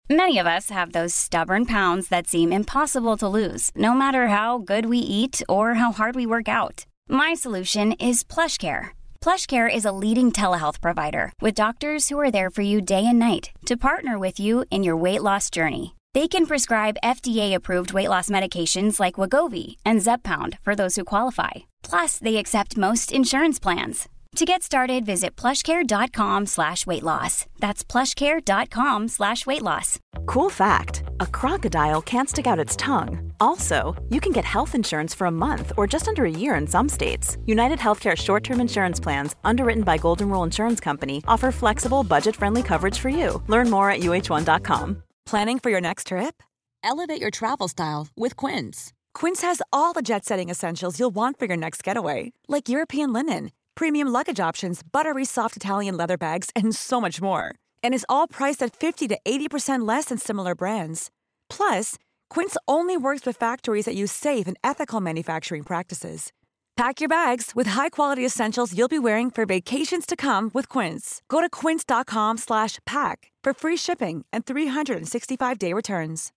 Many of us have those stubborn pounds that seem impossible to lose, no matter how good we eat or how hard we work out. My solution is PlushCare. PlushCare is a leading telehealth provider with doctors who are there for you day and night to partner with you in your weight loss journey. They can prescribe FDA-approved weight loss medications like Wegovy and Zepbound for those who qualify. Plus, they accept most insurance plans. To get started, visit plushcare.com/weightloss. That's plushcare.com/weightloss. Cool fact, a crocodile can't stick out its tongue. Also, you can get health insurance for a month or just under a year in some states. United Healthcare short-term insurance plans, underwritten by Golden Rule Insurance Company, offer flexible, budget-friendly coverage for you. Learn more at uh1.com. Planning for your next trip? Elevate your travel style with Quince. Quince has all the jet-setting essentials you'll want for your next getaway, like European linen, premium luggage options, buttery soft Italian leather bags, and so much more. And is all priced at 50 to 80% less than similar brands. Plus, Quince only works with factories that use safe and ethical manufacturing practices. Pack your bags with high-quality essentials you'll be wearing for vacations to come with Quince. Go to quince.com/pack for free shipping and 365-day returns.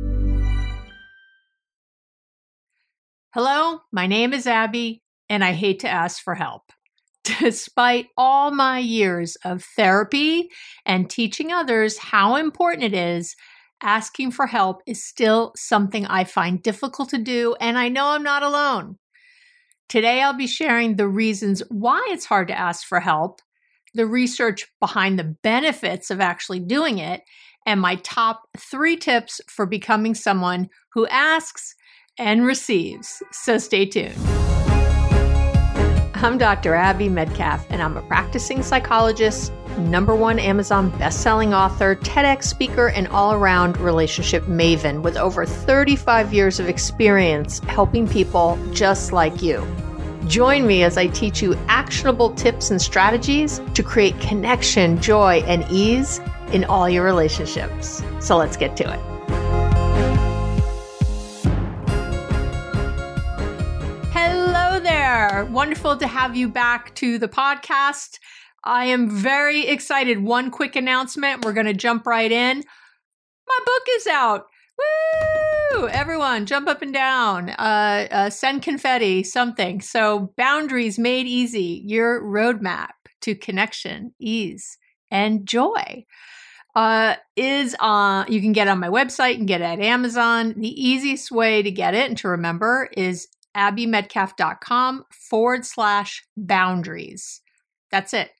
Hello, my name is Abby, and I hate to ask for help. Despite all my years of therapy and teaching others how important it is, asking for help is still something I find difficult to do, and I know I'm not alone. Today, I'll be sharing the reasons why it's hard to ask for help, the research behind the benefits of actually doing it, and my top 3 tips for becoming someone who asks and receives. So stay tuned. I'm Dr. Abby Medcalf, and I'm a practicing psychologist, #1 Amazon bestselling author, TEDx speaker, and all-around relationship maven with over 35 years of experience helping people just like you. Join me as I teach you actionable tips and strategies to create connection, joy, and ease in all your relationships. So let's get to it. Hello there. Wonderful to have you back to the podcast. I am very excited. One quick announcement. We're going to jump right in. My book is out. Woo! Everyone, jump up and down. Send confetti, something. So, Boundaries Made Easy, your roadmap to connection, ease, and joy is on. You can get it on my website. You can get it at Amazon. The easiest way to get it and to remember is abbymedcalf.com/boundaries. That's it.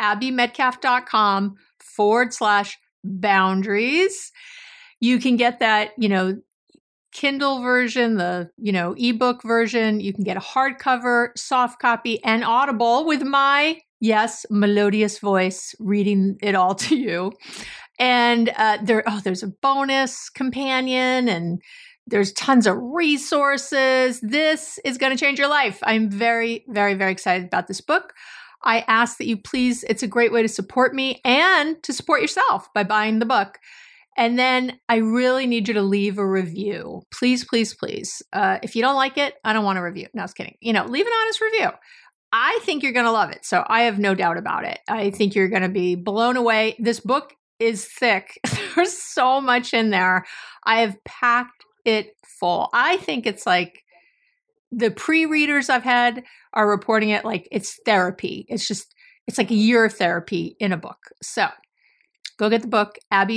abbymedcalf.com/boundaries. You can get that, Kindle version, the, ebook version. You can get a hardcover, soft copy, and Audible with my, yes, melodious voice reading it all to you. And there's a bonus companion, and there's tons of resources. This is going to change your life. I'm very, very, very excited about this book. I ask that you please, it's a great way to support me and to support yourself by buying the book. And then I really need you to leave a review. Please, please, please. If you don't like it, I don't want a review. No, I was kidding. Leave an honest review. I think you're going to love it. So I have no doubt about it. I think you're going to be blown away. This book is thick. There's so much in there. I have packed it full. I think it's like the pre-readers I've had are reporting it like it's therapy. It's like a year of therapy in a book. So go get the book,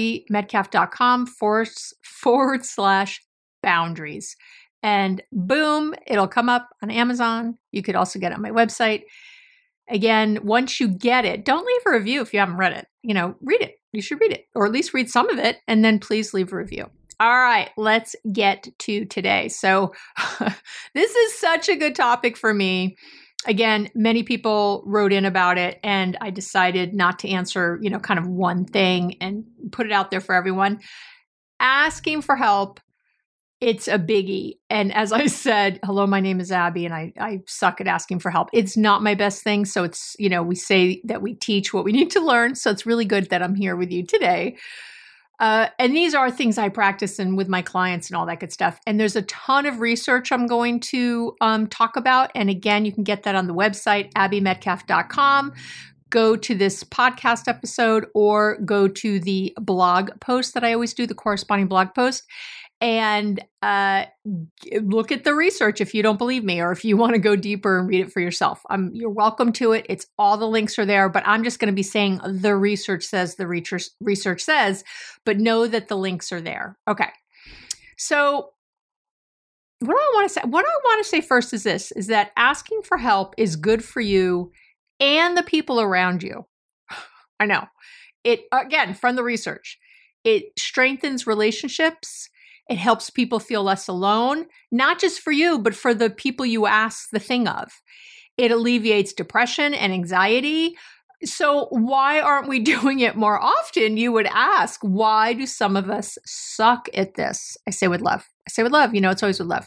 abbymedcalf.com/boundaries. And boom, it'll come up on Amazon. You could also get it on my website. Again, once you get it, don't leave a review if you haven't read it. Read it. You should read it, or at least read some of it, and then please leave a review. All right, let's get to today. So this is such a good topic for me. Again, many people wrote in about it, and I decided not to answer, kind of one thing and put it out there for everyone. Asking for help, it's a biggie. And as I said, hello, my name is Abby, and I suck at asking for help. It's not my best thing. So it's, we say that we teach what we need to learn. So it's really good that I'm here with you today. And these are things I practice and with my clients and all that good stuff. And there's a ton of research I'm going to talk about. And again, you can get that on the website, abbymedcalf.com. go to this podcast episode or go to the blog post that I always do, the corresponding blog post, and look at the research if you don't believe me, or if you want to go deeper and read it for yourself. You're welcome to it. It's all the links are there, but I'm just going to be saying the research says, but know that the links are there. Okay. So what I want to say first is this, is that asking for help is good for you and the people around you. I know. It, again, from the research, it strengthens relationships. It helps people feel less alone, not just for you, but for the people you ask the thing of. It alleviates depression and anxiety. So why aren't we doing it more often? You would ask, why do some of us suck at this? I say with love. It's always with love.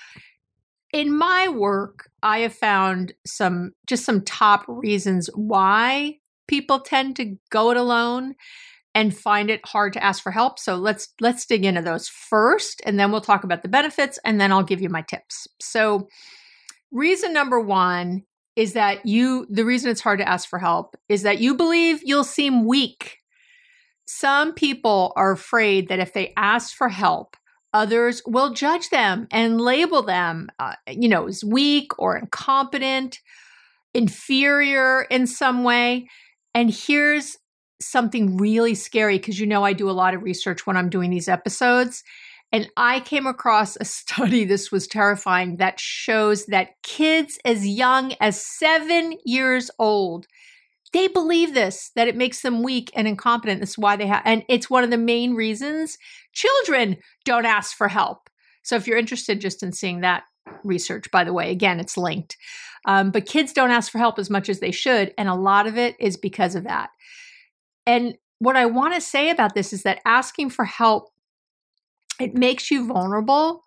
In my work, I have found some top reasons why people tend to go it alone and find it hard to ask for help. So let's dig into those first, and then we'll talk about the benefits, and then I'll give you my tips. So reason number one is that the reason it's hard to ask for help is that you believe you'll seem weak. Some people are afraid that if they ask for help, others will judge them and label them, as weak or incompetent, inferior in some way. And here's something really scary, because I do a lot of research when I'm doing these episodes. And I came across a study, this was terrifying, that shows that kids as young as 7 years old, they believe this, that it makes them weak and incompetent. That's why and it's one of the main reasons children don't ask for help. So if you're interested just in seeing that research, by the way, again, it's linked. But kids don't ask for help as much as they should. And a lot of it is because of that. And what I want to say about this is that asking for help, it makes you vulnerable,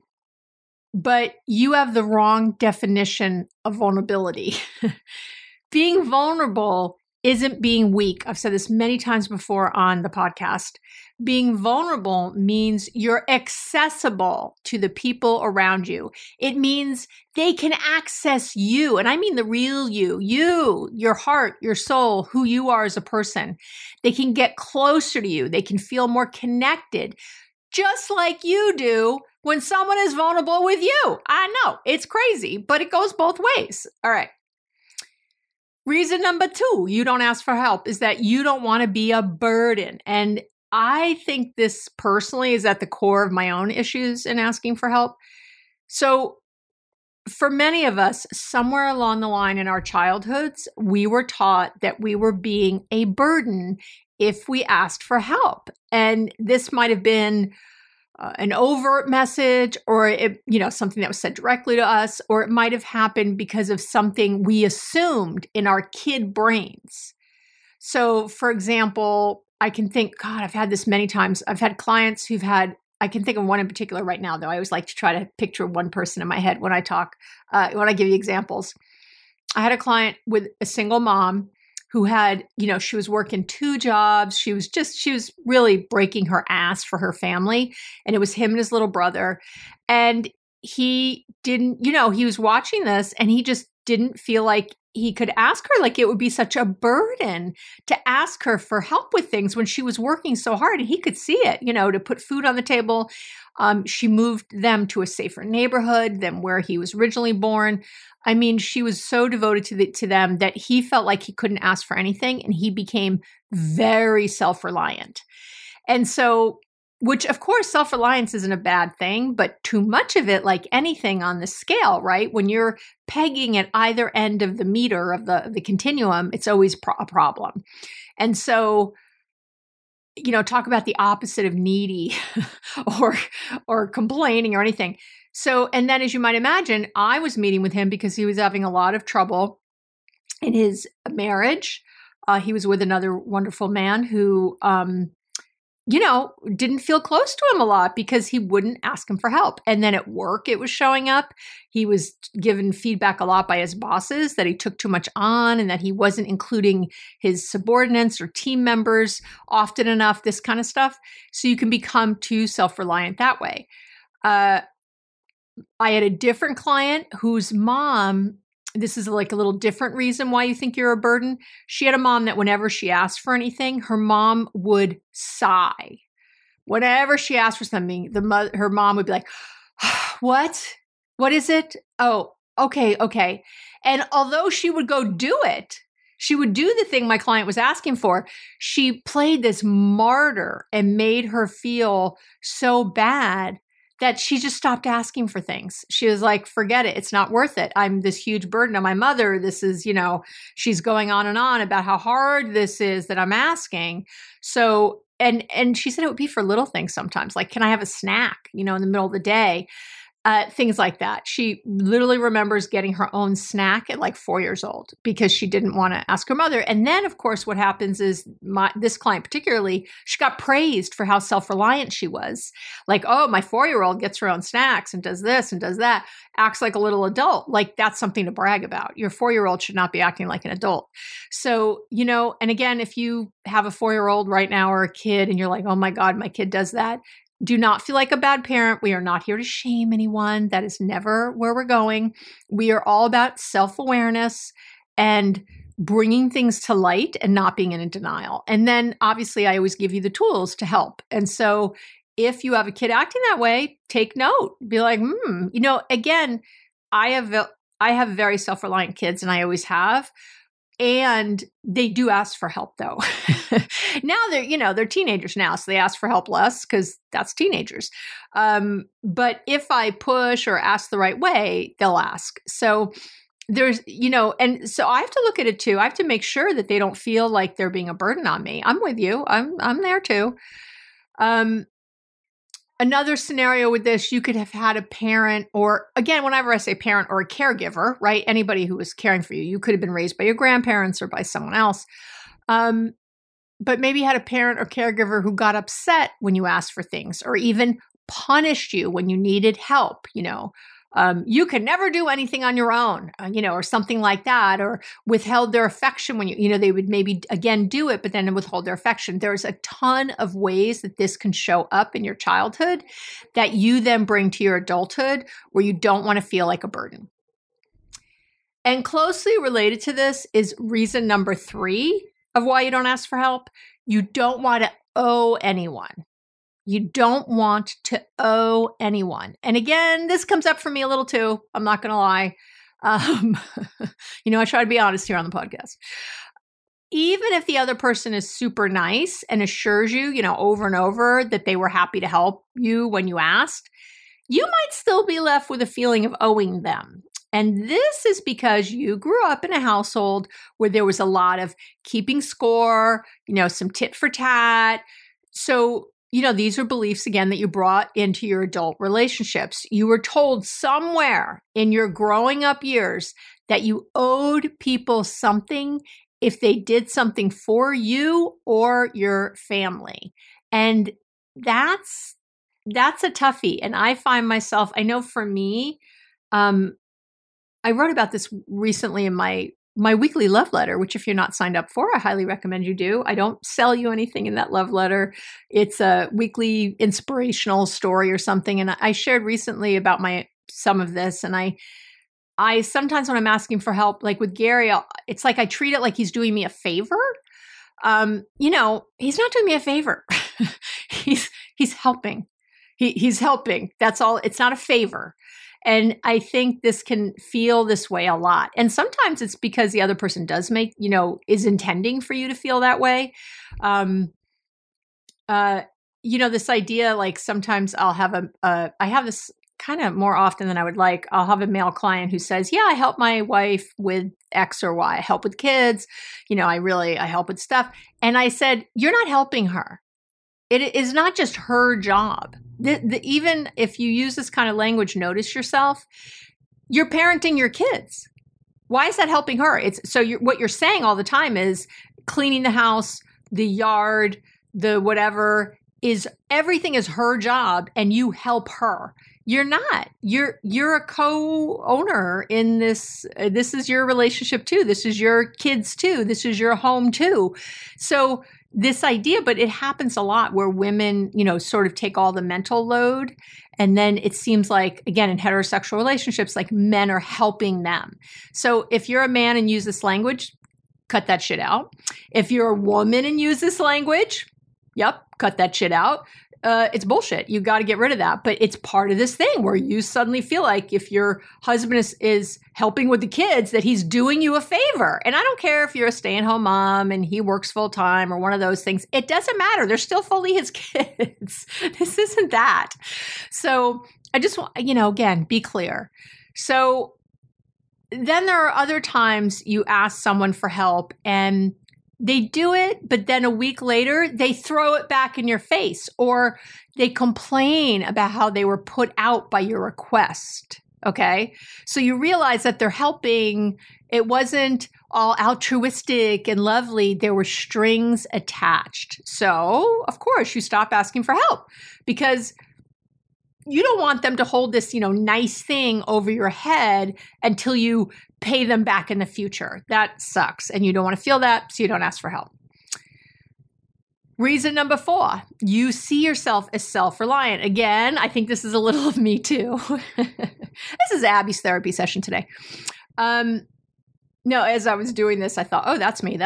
but you have the wrong definition of vulnerability. Being vulnerable isn't being weak. I've said this many times before on the podcast. Being vulnerable means you're accessible to the people around you. It means they can access you. And I mean the real you, your heart, your soul, who you are as a person. They can get closer to you. They can feel more connected, just like you do when someone is vulnerable with you. I know, it's crazy, but it goes both ways. All right. Reason number two, you don't ask for help, is that you don't want to be a burden. And I think this personally is at the core of my own issues in asking for help. So for many of us, somewhere along the line in our childhoods, we were taught that we were being a burden if we asked for help. And this might have been an overt message, or something that was said directly to us, or it might have happened because of something we assumed in our kid brains. So, for example, I can think, God, I've had this many times. I've had clients I can think of one in particular right now, though. I always like to try to picture one person in my head when I talk, when I give you examples. I had a client with a single mom who had, she was working 2 jobs. She was really breaking her ass for her family. And it was him and his little brother. And he didn't, he was watching this and he just didn't feel like he could ask her, like it would be such a burden to ask her for help with things when she was working so hard. And he could see it, to put food on the table. She moved them to a safer neighborhood than where he was originally born. I mean, she was so devoted to them that he felt like he couldn't ask for anything, and he became very self-reliant. And so, which of course, self-reliance isn't a bad thing, but too much of it, like anything on the scale, right? When you're pegging at either end of the meter of the continuum, it's always a problem. And so, talk about the opposite of needy or complaining or anything. So, and then as you might imagine, I was meeting with him because he was having a lot of trouble in his marriage. He was with another wonderful man who, didn't feel close to him a lot because he wouldn't ask him for help. And then at work, it was showing up. He was given feedback a lot by his bosses that he took too much on and that he wasn't including his subordinates or team members often enough, this kind of stuff. So you can become too self-reliant that way. I had a different client whose mom this is like a little different reason why you think you're a burden. She had a mom that whenever she asked for anything, her mom would sigh. Whenever she asked for something, her mom would be like, what? What is it? Oh, okay. And although she would go do it, she would do the thing my client was asking for, she played this martyr and made her feel so bad that she just stopped asking for things. She was like, forget it. It's not worth it. I'm this huge burden on my mother. This is, she's going on and on about how hard this is that I'm asking. So, and she said it would be for little things sometimes, like, can I have a snack, in the middle of the day? Things like that. She literally remembers getting her own snack at like 4 years old because she didn't want to ask her mother. And then, of course, what happens is this client particularly, she got praised for how self-reliant she was. Like, oh, my 4-year-old gets her own snacks and does this and does that, acts like a little adult. Like, that's something to brag about. Your 4-year-old should not be acting like an adult. So, and again, if you have a 4-year-old right now or a kid and you're like, oh my God, my kid does that, do not feel like a bad parent. We are not here to shame anyone. That is never where we're going. We are all about self-awareness and bringing things to light and not being in denial. And then obviously I always give you the tools to help. And so if you have a kid acting that way, take note. Be like, again, I have very self-reliant kids and I always have. And they do ask for help though. Now they're teenagers now, so they ask for help less because that's teenagers. But if I push or ask the right way, they'll ask. So there's, and so I have to look at it too. I have to make sure that they don't feel like they're being a burden on me. I'm with you. I'm there too. Another scenario with this, you could have had a parent, or again, whenever I say parent or a caregiver, right? Anybody who was caring for you, you could have been raised by your grandparents or by someone else. But maybe you had a parent or caregiver who got upset when you asked for things, or even punished you when you needed help, you can never do anything on your own, or something like that, or withheld their affection when they would maybe again do it, but then withhold their affection. There's a ton of ways that this can show up in your childhood that you then bring to your adulthood where you don't want to feel like a burden. And closely related to this is reason number 3 of why you don't ask for help. You don't want to owe anyone. You don't want to owe anyone. And again, this comes up for me a little too. I'm not going to lie. I try to be honest here on the podcast. Even if the other person is super nice and assures you, over and over that they were happy to help you when you asked, you might still be left with a feeling of owing them. And this is because you grew up in a household where there was a lot of keeping score, some tit for tat. So these are beliefs, again, that you brought into your adult relationships. You were told somewhere in your growing up years that you owed people something if they did something for you or your family. And that's a toughie. And I find myself, I know for me, I wrote about this recently in my weekly love letter, which if you're not signed up for, I highly recommend you do. I don't sell you anything in that love letter. It's a weekly inspirational story or something. And I shared recently about some of this. And I sometimes when I'm asking for help, like with Gary, it's like I treat it like he's doing me a favor. He's not doing me a favor. He's helping. He's helping. That's all. It's not a favor. And I think this can feel this way a lot. And sometimes it's because the other person does is intending for you to feel that way. This idea, like sometimes I'll have I have this kind of more often than I would like. I'll have a male client who says, yeah, I help my wife with X or Y. I help with kids. I help with stuff. And I said, you're not helping her. It is not just her job. Even if you use this kind of language, notice yourself, you're parenting your kids. Why is that helping her? What you're saying all the time is cleaning the house, the yard, the whatever everything is her job and you help her. You're not. You're a co-owner in this. This is your relationship too. This is your kids too. This is your home too. So this idea, but it happens a lot where women, sort of take all the mental load. And then it seems like, again, in heterosexual relationships, like men are helping them. So if you're a man and use this language, cut that shit out. If you're a woman and use this language, cut that shit out. It's bullshit. You got to get rid of that. But it's part of this thing where you suddenly feel like if your husband is helping with the kids, that he's doing you a favor. And I don't care if you're a stay-at-home mom and he works full time or one of those things. It doesn't matter. They're still fully his kids. This isn't that. So I just want, again, be clear. So then there are other times you ask someone for help and they do it, but then a week later, they throw it back in your face or they complain about how they were put out by your request. Okay. So you realize that they're helping. It wasn't all altruistic and lovely. There were strings attached. So of course you stop asking for help because you don't want them to hold this, nice thing over your head until you pay them back in the future. That sucks. And you don't want to feel that, so you don't ask for help. Reason number 4, you see yourself as self-reliant. Again, I think this is a little of me too. This is Abby's therapy session today. No, as I was doing this, I thought, oh, that's me.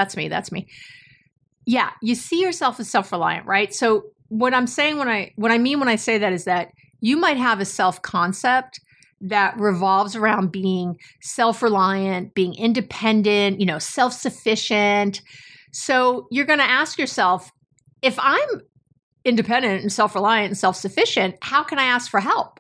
Yeah, you see yourself as self-reliant, right? So what I'm saying when I say that is that you might have a self-concept that revolves around being self-reliant, being independent, self-sufficient. So you're going to ask yourself, if I'm independent and self-reliant and self-sufficient, how can I ask for help?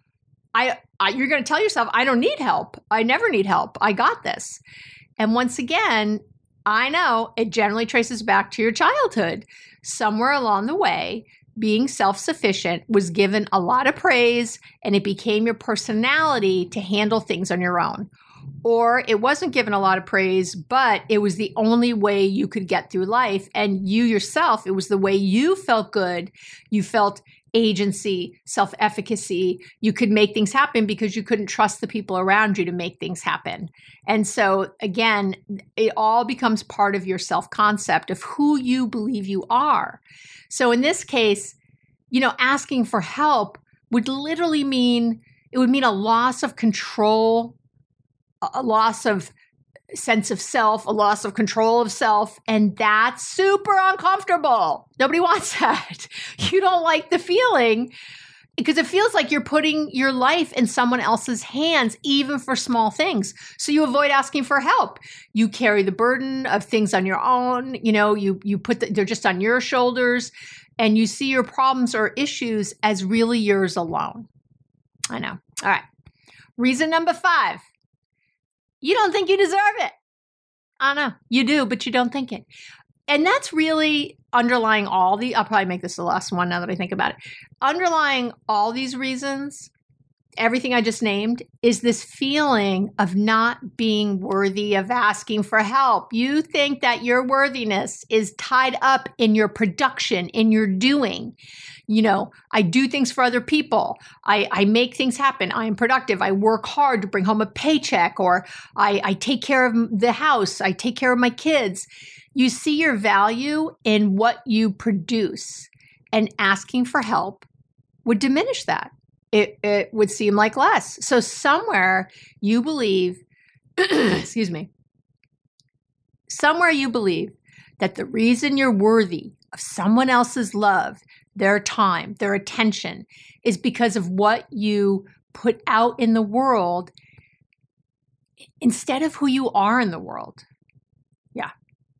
You're going to tell yourself, I don't need help. I never need help. I got this. And once again, I know it generally traces back to your childhood. Somewhere along the way, being self-sufficient was given a lot of praise and it became your personality to handle things on your own. Or it wasn't given a lot of praise, but it was the only way you could get through life. And you yourself, it was the way you felt good. You felt agency, self-efficacy. You could make things happen because you couldn't trust the people around you to make things happen. And so again, it all becomes part of your self-concept of who you believe you are. So in this case, asking for help would literally mean a loss of control, a loss of sense of self, a loss of control of self. And that's super uncomfortable. Nobody wants that. You don't like the feeling because it feels like you're putting your life in someone else's hands, even for small things. So you avoid asking for help. You carry the burden of things on your own. You put they're just on your shoulders and you see your problems or issues as really yours alone. I know. All right. Reason number 5. You don't think you deserve it. I know. You do, but you don't think it. And that's really underlying I'll probably make this the last one now that I think about it. Underlying all these reasons, everything I just named, is this feeling of not being worthy of asking for help. You think that your worthiness is tied up in your production, in your doing. I do things for other people. I make things happen. I am productive. I work hard to bring home a paycheck, or I take care of the house. I take care of my kids. You see your value in what you produce, and asking for help would diminish that. It would seem like less. So somewhere you believe, excuse me, somewhere you believe that the reason you're worthy of someone else's love, their time, their attention, is because of what you put out in the world instead of who you are in the world. Yeah.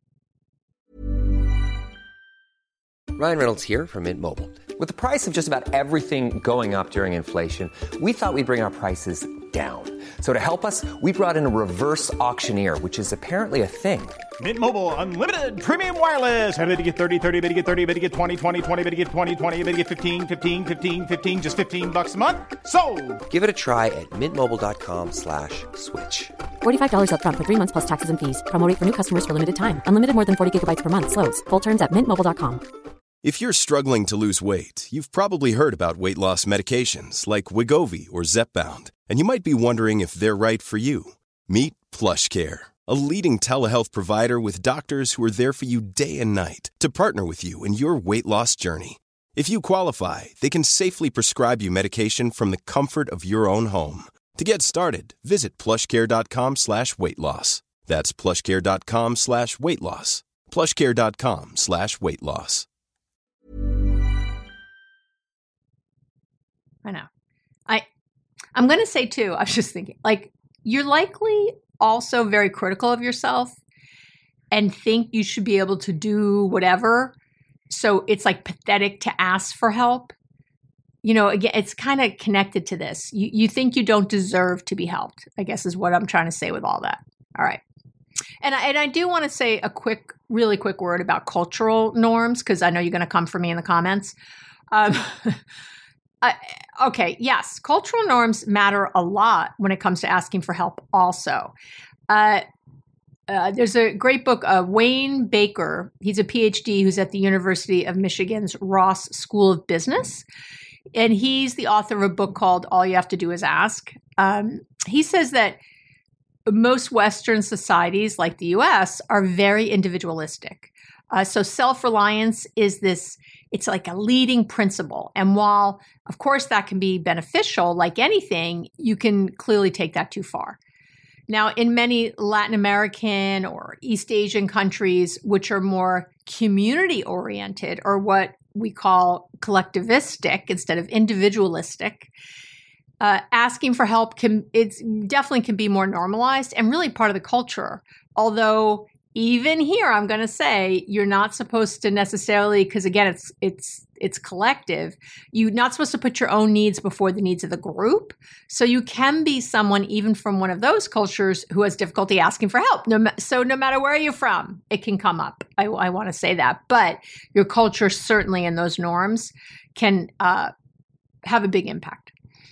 Ryan Reynolds here from Mint Mobile. With the price of just about everything going up during inflation, we thought we'd bring our prices down. So to help us, we brought in a reverse auctioneer, which is apparently a thing. Mint Mobile Unlimited Premium Wireless. How to get 30, 30, how to get 30, how to get 20, 20, 20, how to get 20, 20, how to get 15, 15, 15, 15, just $15 a month? Sold! Give it a try at mintmobile.com/switch. $45 up front for 3 months plus taxes and fees. Promo rate for new customers for limited time. Unlimited more than 40 gigabytes per month. Slows full terms at mintmobile.com. If you're struggling to lose weight, you've probably heard about weight loss medications like Wegovy or Zepbound, and you might be wondering if they're right for you. Meet PlushCare, a leading telehealth provider with doctors who are there for you day and night to partner with you in your weight loss journey. If you qualify, they can safely prescribe you medication from the comfort of your own home. To get started, visit plushcare.com/weight-loss. That's plushcare.com/weight-loss. plushcare.com/weight-loss. I know. I'm going to say too, I was just thinking, like, you're likely also very critical of yourself and think you should be able to do whatever. So it's like pathetic to ask for help. You know, again, it's kind of connected to this. You think you don't deserve to be helped, I guess is what I'm trying to say with all that. All right. And I do want to say a really quick word about cultural norms, because I know you're going to come for me in the comments. Okay, yes, cultural norms matter a lot when it comes to asking for help also. There's a great book, Wayne Baker. He's a PhD who's at the University of Michigan's Ross School of Business. And he's the author of a book called All You Have to Do Is Ask. He says that most Western societies, like the US, are very individualistic. So self-reliance is it's like a leading principle. And while, of course, that can be beneficial, like anything, you can clearly take that too far. Now, in many Latin American or East Asian countries, which are more community-oriented, or what we call collectivistic instead of individualistic, asking for help definitely can be more normalized and really part of the culture. Although even here, I'm going to say you're not supposed to necessarily, because again, it's collective. You're not supposed to put your own needs before the needs of the group. So you can be someone even from one of those cultures who has difficulty asking for help. So no matter where you're from, it can come up. I want to say that, but your culture certainly and those norms can have a big impact.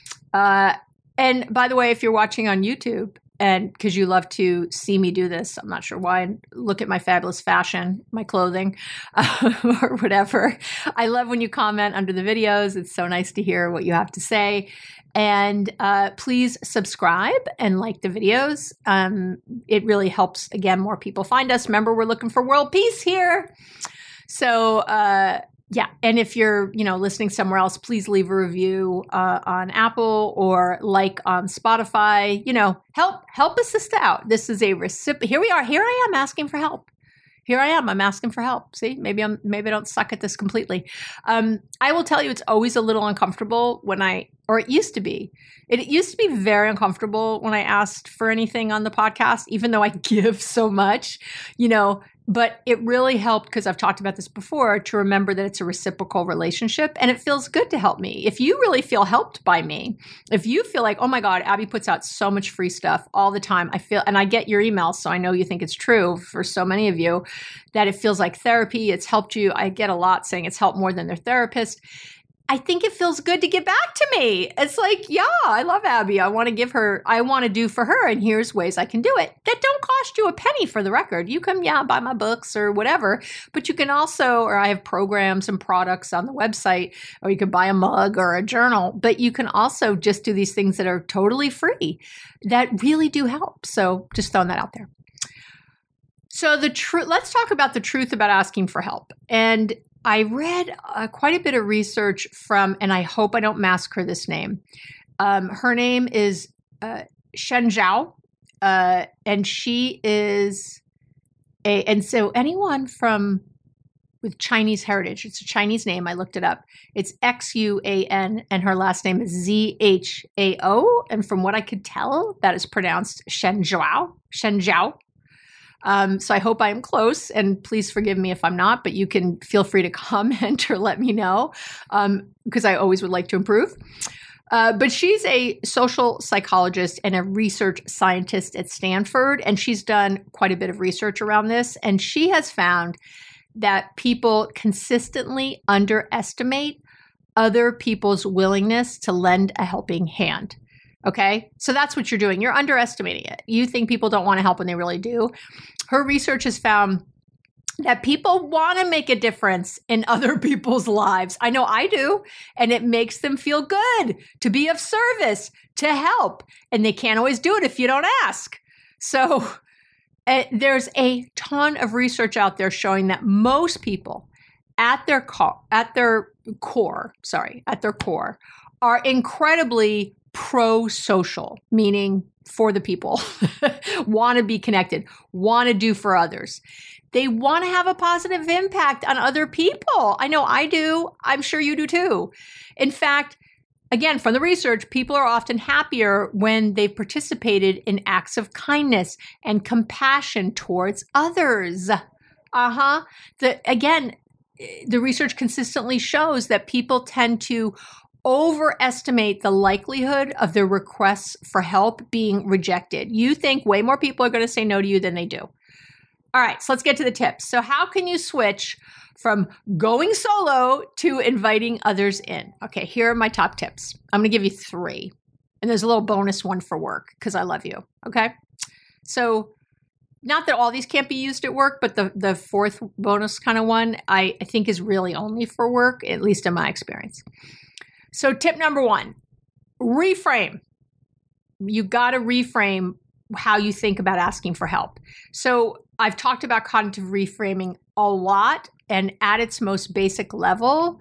And by the way, if you're watching on YouTube, and because you love to see me do this, I'm not sure why, look at my fabulous fashion, my clothing, or whatever. I love when you comment under the videos. It's so nice to hear what you have to say. And please subscribe and like the videos. It really helps, again, more people find us. Remember, we're looking for world peace here. So, yeah. And if you're, listening somewhere else, please leave a review on Apple or like on Spotify. Help a sister out. This is a recipient. Here we are. Here I am asking for help. Here I am. I'm asking for help. See, maybe I don't suck at this completely. I will tell you, it's always a little uncomfortable it used to be. It used to be very uncomfortable when I asked for anything on the podcast, even though I give so much, but it really helped, because I've talked about this before, to remember that it's a reciprocal relationship, and it feels good to help me. If you really feel helped by me, if you feel like, oh my God, Abby puts out so much free stuff all the time, and I get your emails, so I know you think it's true for so many of you, that it feels like therapy. It's helped you. I get a lot saying it's helped more than their therapist. I think it feels good to give back to me. It's like, yeah, I love Abby. I want to do for her, and here's ways I can do it. That don't cost you a penny, for the record. You can, buy my books or whatever, but you can also, or I have programs and products on the website, or you can buy a mug or a journal, but you can also just do these things that are totally free that really do help. So just throwing that out there. So let's talk about the truth about asking for help. And I read quite a bit of research from, and I hope I don't massacre this name. Her name is Shen Zhao, and she is and so anyone with Chinese heritage, it's a Chinese name. I looked it up. It's Xuan, and her last name is Zhao. And from what I could tell, that is pronounced Shen Zhao. So I hope I am close, and please forgive me if I'm not, but you can feel free to comment or let me know, because I always would like to improve. But she's a social psychologist and a research scientist at Stanford, and she's done quite a bit of research around this. And she has found that people consistently underestimate other people's willingness to lend a helping hand. Okay, so that's what you're doing. You're underestimating it. You think people don't want to help when they really do. Her research has found that people want to make a difference in other people's lives. I know I do. And it makes them feel good to be of service, to help. And they can't always do it if you don't ask. So There's a ton of research out there showing that most people at their core are incredibly pro-social, meaning for the people, want to be connected, want to do for others. They want to have a positive impact on other people. I know I do. I'm sure you do too. In fact, again, from the research, people are often happier when they've participated in acts of kindness and compassion towards others. The research consistently shows that people tend to overestimate the likelihood of their requests for help being rejected. You think way more people are going to say no to you than they do. All right, so let's get to the tips. So how can you switch from going solo to inviting others in? Okay, here are my top tips. I'm going to give you 3. And there's a little bonus one for work because I love you. Okay? So not that all these can't be used at work, but the 4th bonus kind of one I think is really only for work, at least in my experience. So tip number 1, reframe. You got to reframe how you think about asking for help. So I've talked about cognitive reframing a lot, and at its most basic level,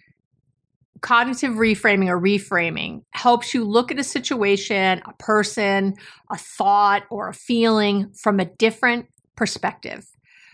cognitive reframing or reframing helps you look at a situation, a person, a thought, or a feeling from a different perspective.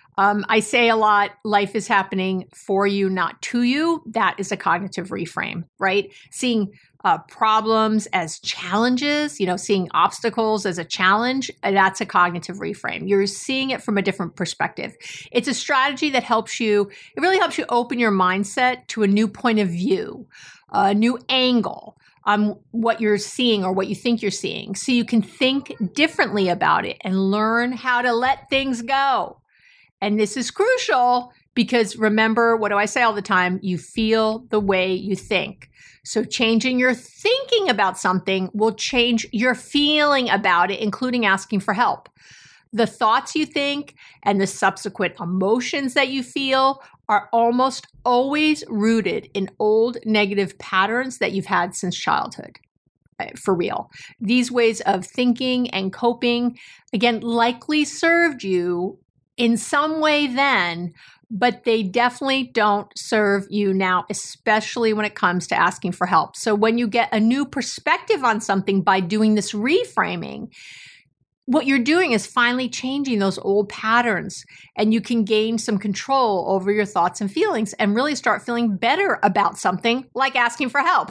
I say a lot, life is happening for you, not to you. That is a cognitive reframe, right? Seeing problems as challenges, seeing obstacles as a challenge, that's a cognitive reframe. You're seeing it from a different perspective. It's a strategy that it really helps you open your mindset to a new point of view, a new angle on what you're seeing or what you think you're seeing. So you can think differently about it and learn how to let things go. And this is crucial because remember, what do I say all the time? You feel the way you think. So changing your thinking about something will change your feeling about it, including asking for help. The thoughts you think and the subsequent emotions that you feel are almost always rooted in old negative patterns that you've had since childhood. For real. These ways of thinking and coping, again, likely served you in some way then, but they definitely don't serve you now, especially when it comes to asking for help. So when you get a new perspective on something by doing this reframing, what you're doing is finally changing those old patterns, and you can gain some control over your thoughts and feelings and really start feeling better about something like asking for help.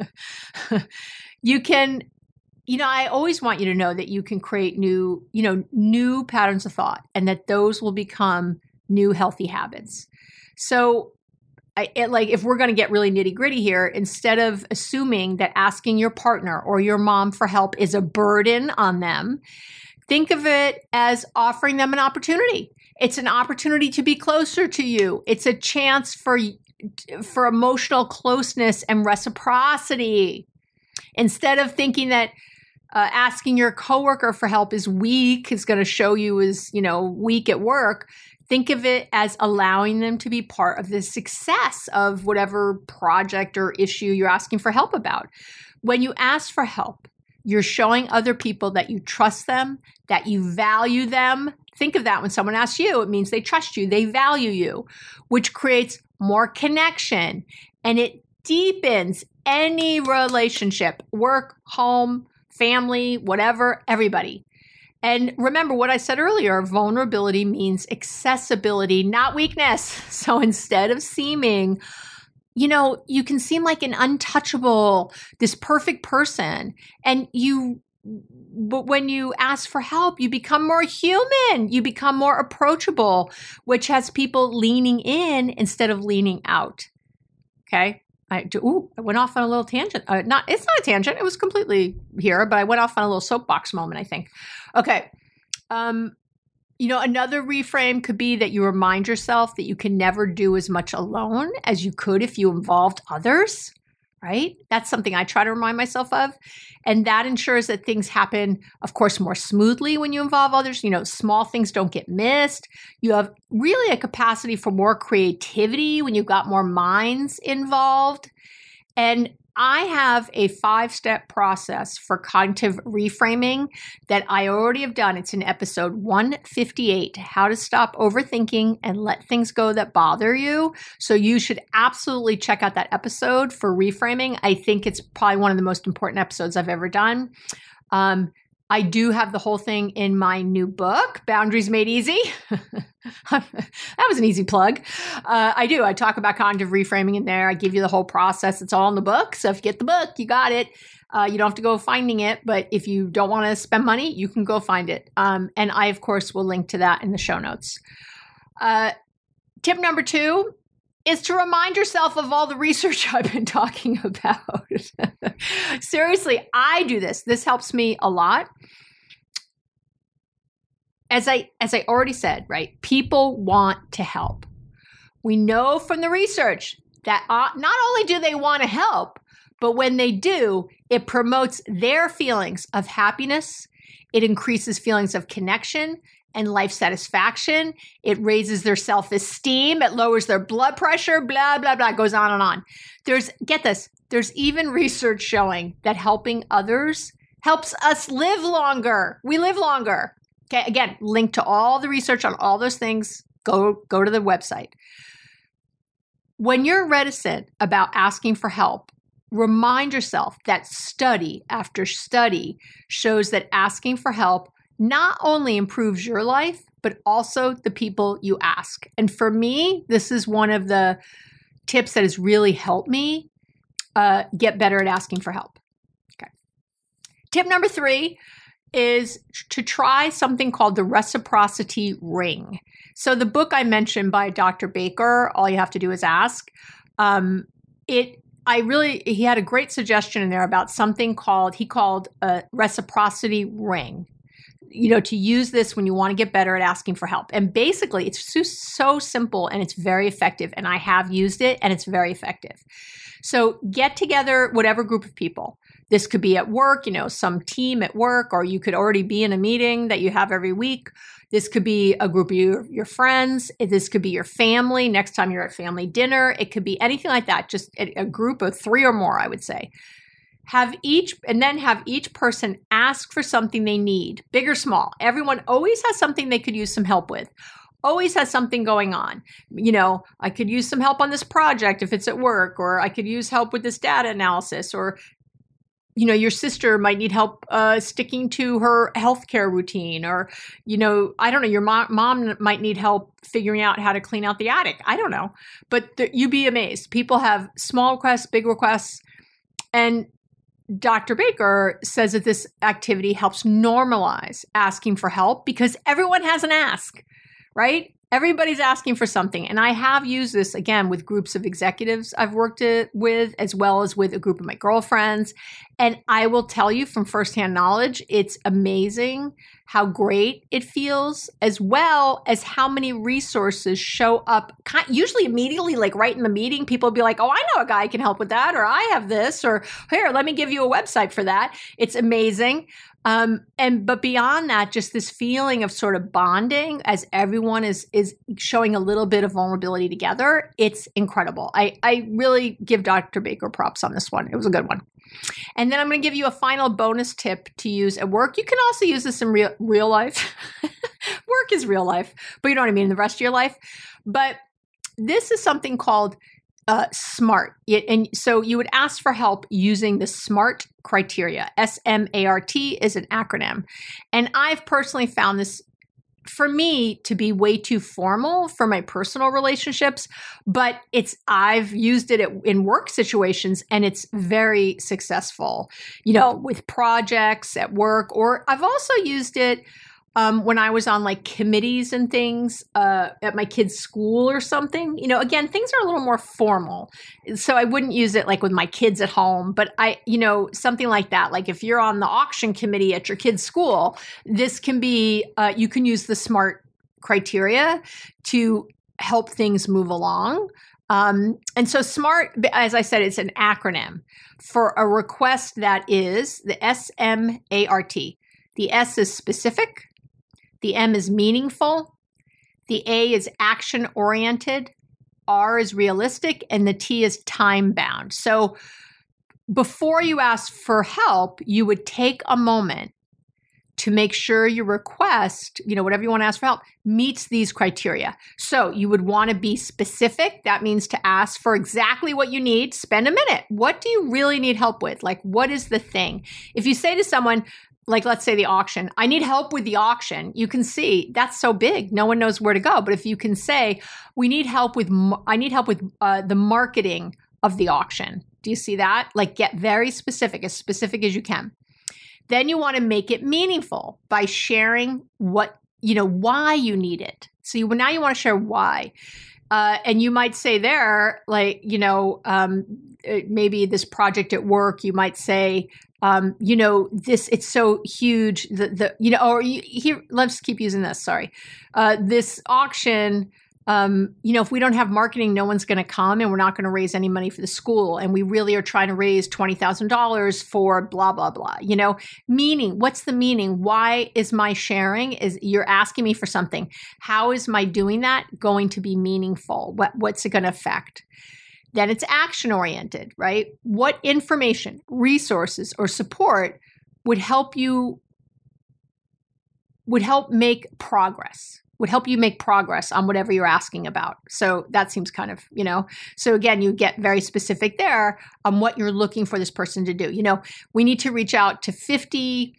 You can I always want you to know that you can create new patterns of thought, and that those will become new healthy habits. So if we're going to get really nitty gritty here, instead of assuming that asking your partner or your mom for help is a burden on them, think of it as offering them an opportunity. It's an opportunity to be closer to you. It's a chance for emotional closeness and reciprocity. Instead of thinking that asking your coworker for help is going to show you as, weak at work, think of it as allowing them to be part of the success of whatever project or issue you're asking for help about. When you ask for help, you're showing other people that you trust them, that you value them. Think of that when someone asks you, it means they trust you, they value you, which creates more connection, and it deepens any relationship, work, home, family, whatever, everybody. And remember what I said earlier, vulnerability means accessibility, not weakness. So instead of seeming, you can seem like an untouchable, this perfect person. But when you ask for help, you become more human, you become more approachable, which has people leaning in instead of leaning out. Okay. I went off on a little tangent. It's not a tangent. It was completely here, but I went off on a little soapbox moment, I think. Okay. Another reframe could be that you remind yourself that you can never do as much alone as you could if you involved others, right? That's something I try to remind myself of. And that ensures that things happen, of course, more smoothly when you involve others. Small things don't get missed. You have really a capacity for more creativity when you've got more minds involved. And I have a 5-step process for cognitive reframing that I already have done. It's in episode 158, How to Stop Overthinking and Let Things Go That Bother You. So you should absolutely check out that episode for reframing. I think it's probably one of the most important episodes I've ever done. I do have the whole thing in my new book, Boundaries Made Easy. That was an easy plug. I do. I talk about cognitive reframing in there. I give you the whole process. It's all in the book. So if you get the book, you got it. You don't have to go finding it. But if you don't want to spend money, you can go find it. And I, of course, will link to that in the show notes. Tip number 2 is to remind yourself of all the research I've been talking about. Seriously, I do this. This helps me a lot. As I already said, right? People want to help. We know from the research that not only do they want to help, but when they do, it promotes their feelings of happiness. It increases feelings of connection and life satisfaction. It raises their self-esteem. It lowers their blood pressure, blah, blah, blah. It goes on and on. Get this, there's even research showing that helping others helps us live longer. We live longer. Okay, again, link to all the research on all those things. Go to the website. When you're reticent about asking for help, remind yourself that study after study shows that asking for help not only improves your life, but also the people you ask. And for me, this is one of the tips that has really helped me get better at asking for help. Okay. Tip number 3 is to try something called the reciprocity ring. So the book I mentioned by Dr. Baker, All You Have to Do Is Ask, he had a great suggestion in there about something he called a reciprocity ring. To use this when you want to get better at asking for help. And basically, it's so simple and it's very effective. And I have used it and it's very effective. So get together, whatever group of people. This could be at work, some team at work, or you could already be in a meeting that you have every week. This could be a group of your friends. This could be your family. Next time you're at family dinner, it could be anything like that. Just a group of 3 or more, I would say. Have each person ask for something they need, big or small. Everyone always has something they could use some help with. Always has something going on. I could use some help on this project if it's at work, or I could use help with this data analysis, or your sister might need help sticking to her healthcare routine, or, I don't know, your mom might need help figuring out how to clean out the attic. I don't know, but you'd be amazed. People have small requests, big requests, and Dr. Baker says that this activity helps normalize asking for help because everyone has an ask, right? Everybody's asking for something. And I have used this, again, with groups of executives I've worked with, as well as with a group of my girlfriends. And I will tell you from firsthand knowledge, it's amazing how great it feels, as well as how many resources show up, usually immediately, like right in the meeting. People will be like, oh, I know a guy can help with that, or I have this, or here, let me give you a website for that. It's amazing. But beyond that, just this feeling of sort of bonding as everyone is showing a little bit of vulnerability together. It's incredible. I really give Dr. Baker props on this one. It was a good one. And then I'm going to give you a final bonus tip to use at work. You can also use this in real life. Work is real life, but you know what I mean, the rest of your life. But this is something called SMART. And so you would ask for help using the SMART criteria. SMART is an acronym. And I've personally found this, for me, to be way too formal for my personal relationships, but I've used it in work situations and it's very successful, with projects at work, or I've also used it when I was on like committees and things at my kid's school or something. Again, things are a little more formal. So I wouldn't use it like with my kids at home, but something like that. Like if you're on the auction committee at your kid's school, this can be, you can use the SMART criteria to help things move along. And so SMART, as I said, it's an acronym for a request that is the SMART. The S is specific. The M is meaningful. The A is action-oriented. R is realistic. And the T is time-bound. So before you ask for help, you would take a moment to make sure your request, whatever you want to ask for help, meets these criteria. So you would want to be specific. That means to ask for exactly what you need. Spend a minute. What do you really need help with? Like, what is the thing? If you say to someone, like, let's say the auction, I need help with the auction, you can see that's so big. No one knows where to go. But if you can say, I need help with the marketing of the auction. Do you see that? Like, get very specific as you can. Then you want to make it meaningful by sharing why you need it. So now you want to share why. And you might say there, like, maybe this project at work, you might say, it's so huge, let's keep using this. Sorry. This auction, if we don't have marketing, no one's going to come and we're not going to raise any money for the school. And we really are trying to raise $20,000 for blah, blah, blah, meaning, what's the meaning? Why is my sharing? You're asking me for something. How is my doing that going to be meaningful? What's it going to affect? Then it's action oriented, right? What information, resources, or support would help you make progress on whatever you're asking about. So that seems kind of, so again, you get very specific there on what you're looking for this person to do. We need to reach out to 50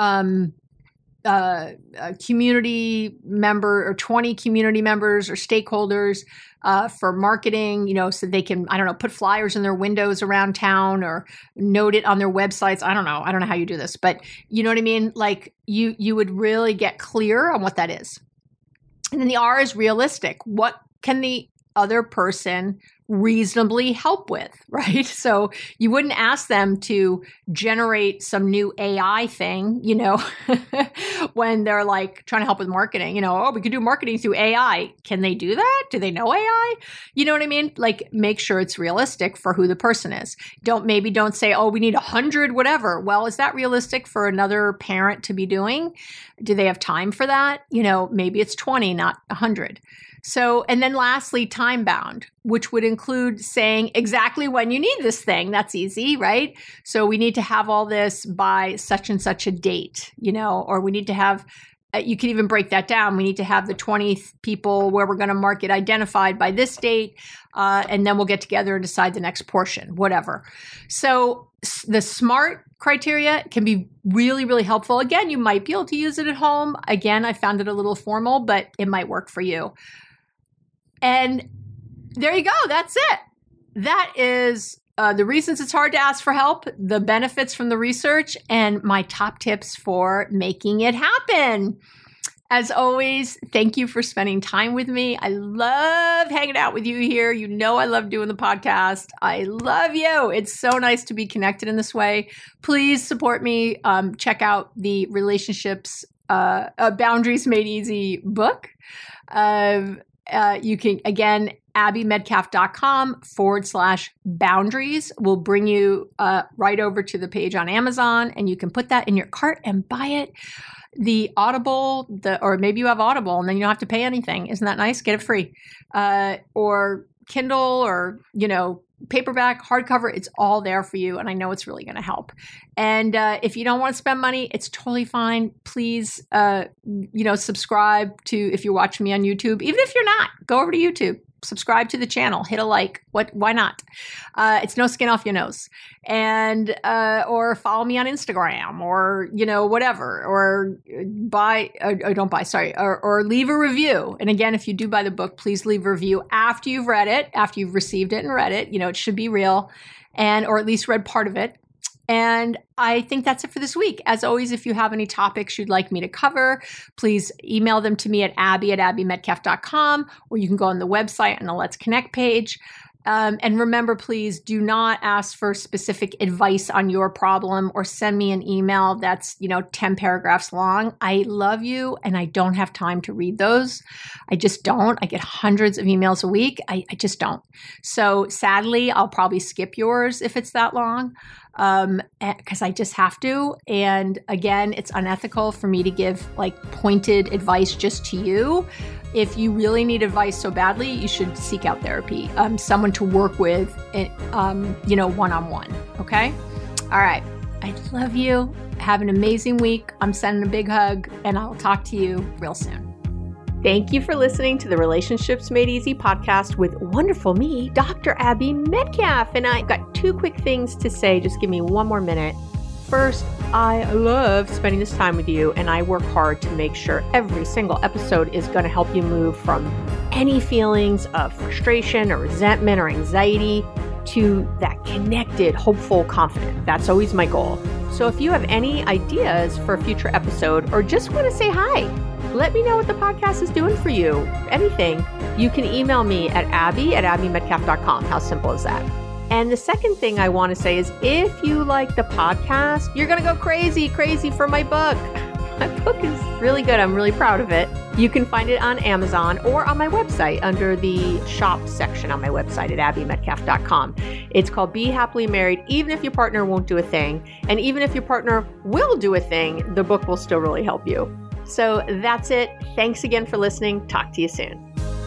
community member or 20 community members or stakeholders for marketing, so they can, put flyers in their windows around town or note it on their websites. I don't know how you do this, but you know what I mean? Like you would really get clear on what that is. And then the R is realistic. What can the other person reasonably help with, right? So you wouldn't ask them to generate some new AI thing, when they're like trying to help with marketing, we could do marketing through AI. Can they do that? Do they know AI? You know what I mean? Like, make sure it's realistic for who the person is. Don't say, we need 100, whatever. Well, is that realistic for another parent to be doing? Do they have time for that? Maybe it's 20, not 100. So, and then lastly, time bound, which would include saying exactly when you need this thing. That's easy, right? So we need to have all this by such and such a date, or we need to have, you can even break that down. We need to have the 20 people where we're going to mark it identified by this date. And then we'll get together and decide the next portion, whatever. So the SMART criteria can be really, really helpful. Again, you might be able to use it at home. Again, I found it a little formal, but it might work for you. And there you go. That's it. That is the reasons it's hard to ask for help, the benefits from the research, and my top tips for making it happen. As always, thank you for spending time with me. I love hanging out with you here. I love doing the podcast. I love you. It's so nice to be connected in this way. Please support me. Check out the Relationships Boundaries Made Easy book. You can, again, abbymedcalf.com/boundaries will bring you right over to the page on Amazon, and you can put that in your cart and buy it. The Audible, or maybe you have Audible and then you don't have to pay anything. Isn't that nice? Get it free. Or Kindle, or, paperback, hardcover, it's all there for you. And I know it's really going to help. And if you don't want to spend money, it's totally fine. Please, subscribe to, if you're watching me on YouTube, even if you're not, go over to YouTube. Subscribe to the channel, hit a like. Why not? It's no skin off your nose. And or follow me on Instagram, or whatever, or or leave a review. And again, if you do buy the book, please leave a review after you've read it, after you've received it and read it. It should be real, or at least read part of it. And I think that's it for this week. As always, if you have any topics you'd like me to cover, please email them to me at abby@abbymedcalf.com, or you can go on the website on the Let's Connect page. And remember, please do not ask for specific advice on your problem or send me an email that's, 10 paragraphs long. I love you, and I don't have time to read those. I just don't. I get hundreds of emails a week. I just don't. So sadly, I'll probably skip yours if it's that long. because I just have to. And again, it's unethical for me to give like pointed advice just to you. If you really need advice so badly, you should seek out therapy, someone to work with, one-on-one. Okay. All right. I love you. Have an amazing week. I'm sending a big hug, and I'll talk to you real soon. Thank you for listening to the Relationships Made Easy podcast with wonderful me, Dr. Abby Medcalf. And I've got 2 quick things to say. Just give me 1 more minute. First, I love spending this time with you, and I work hard to make sure every single episode is going to help you move from any feelings of frustration or resentment or anxiety to that connected, hopeful, confident. That's always my goal. So if you have any ideas for a future episode or just want to say hi, let me know what the podcast is doing for you. Anything, you can email me at abby@abbymedcalf.com. How simple is that? And the second thing I want to say is if you like the podcast, you're going to go crazy for my book. My book is really good. I'm really proud of it. You can find it on Amazon or on my website under the shop section on my website at abbymedcalf.com. It's called Be Happily Married, Even If Your Partner Won't Do a Thing. And even if your partner will do a thing, the book will still really help you. So that's it. Thanks again for listening. Talk to you soon.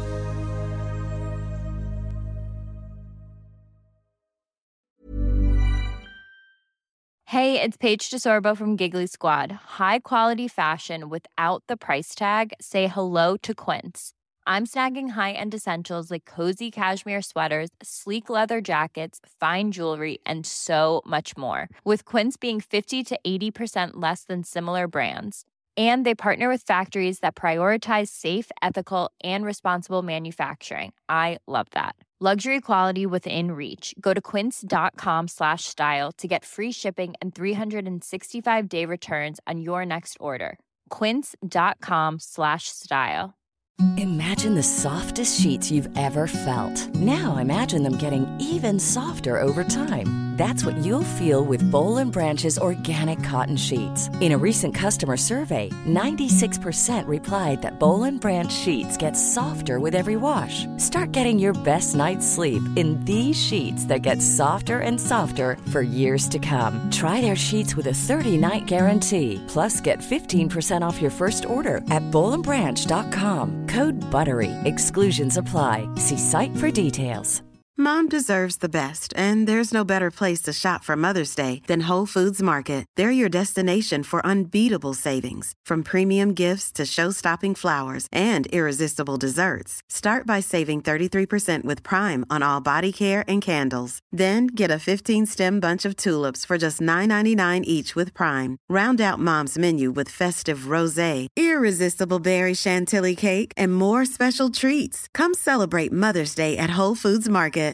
Hey, it's Paige DeSorbo from Giggly Squad. High quality fashion without the price tag. Say hello to Quince. I'm snagging high-end essentials like cozy cashmere sweaters, sleek leather jackets, fine jewelry, and so much more. With Quince being 50 to 80% less than similar brands. And they partner with factories that prioritize safe, ethical, and responsible manufacturing. I love that. Luxury quality within reach. Go to quince.com/style to get free shipping and 365-day returns on your next order. Quince.com/style. Imagine the softest sheets you've ever felt. Now imagine them getting even softer over time. That's what you'll feel with Boll & Branch's organic cotton sheets. In a recent customer survey, 96% replied that Boll & Branch sheets get softer with every wash. Start getting your best night's sleep in these sheets that get softer and softer for years to come. Try their sheets with a 30-night guarantee. Plus, get 15% off your first order at bollandbranch.com. Code BUTTERY. Exclusions apply. See site for details. Mom deserves the best, and there's no better place to shop for Mother's Day than Whole Foods Market. They're your destination for unbeatable savings, from premium gifts to show-stopping flowers and irresistible desserts. Start by saving 33% with Prime on all body care and candles. Then get a 15-stem bunch of tulips for just $9.99 each with Prime. Round out Mom's menu with festive rosé, irresistible berry chantilly cake, and more special treats. Come celebrate Mother's Day at Whole Foods Market.